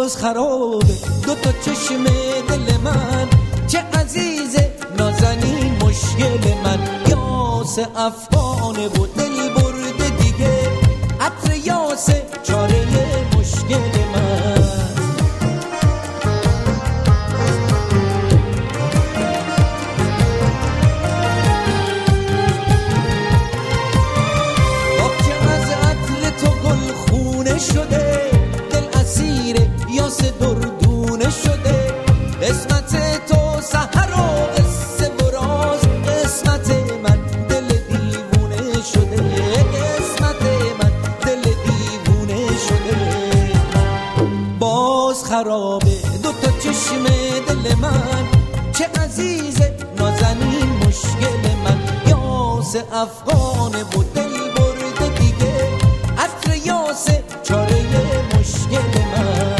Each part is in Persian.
باز خرابه دو تا چشم دل من، چه عزیزه نازنین مشکل من. یاس افغانه و دل برده دیگه، عطر یاس چاره مشکل من. شده دل اسیر یاس دردونه شده، قسمت تو سحر و قصه و راز، قسمت من دل دیوونه شده، قسمت من دل دیوونه شده. باز خرابه دو تا چشم دل من، چه عزیزه نازنین مشکل من. یاس افغانه و دل برده دیگه، عطر یاس چاره مشکل من.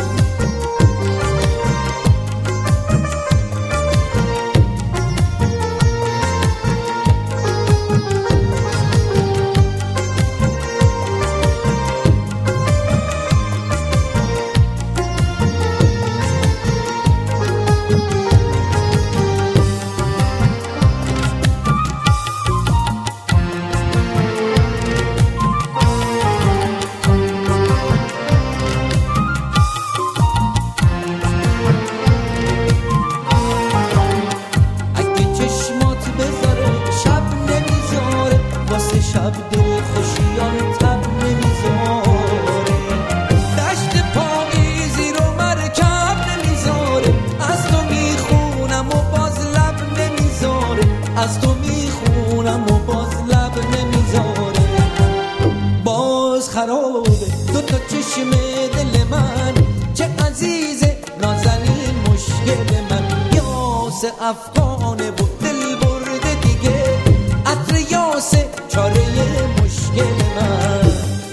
شب دل خوشیان تب نمیذاره، دشت پاییزی رو مرکب نمیذاره. از تو میخونم و باز لب نمیذاره، از تو میخونم و باز لب نمیذاره. باز خرابه دو تا چشم دل من، چه عزیزه نازنین مشکل من. یاس افغانه و دل برده دیگه، عطر یاس چاره مشکل من.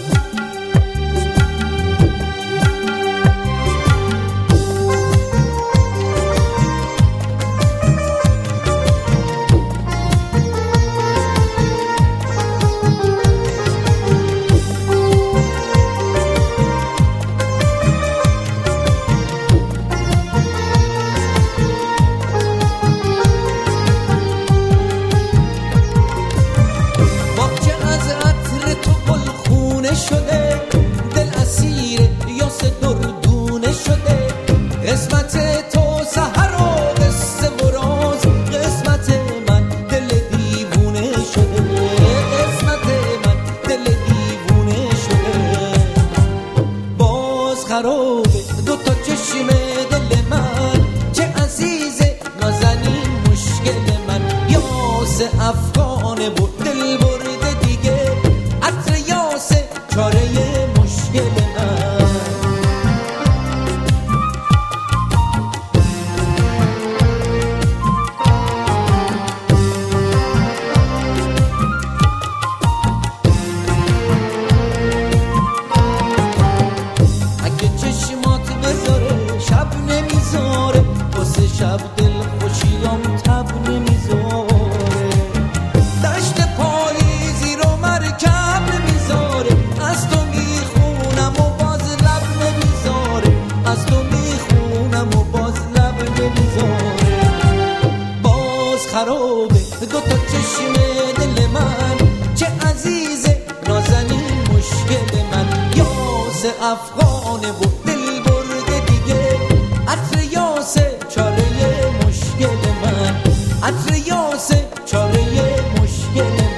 شده دل اسیر یاس دردونه شده، قسمت تو سحر و قصه و راز، قسمت من دل دیوونه شده، قسمت من دل دیوونه شده. باز خرابه دو تا چشم دل من، چه عزیزه نازنین مشکل من. یاس افغانه و دل برده دیگه، عطر یاس چاره مشکل من. اگه چشمات بذاره شب نمیذاره، واسه شب دل خوشیام تب نمیذاره. دشت پاییزی رو مرکب نمیذاره، از تو میخونم و باز لب نمیذاره، از تو میخونم و باز لب نمیذاره. باز خرابه دو تا چشم دل من، چه عزیزه نازنین مشکل من. یاس افغانه و دل برده دیگه، عطر یاس چاره مشکل من، عطر یاس چاره مشکل من.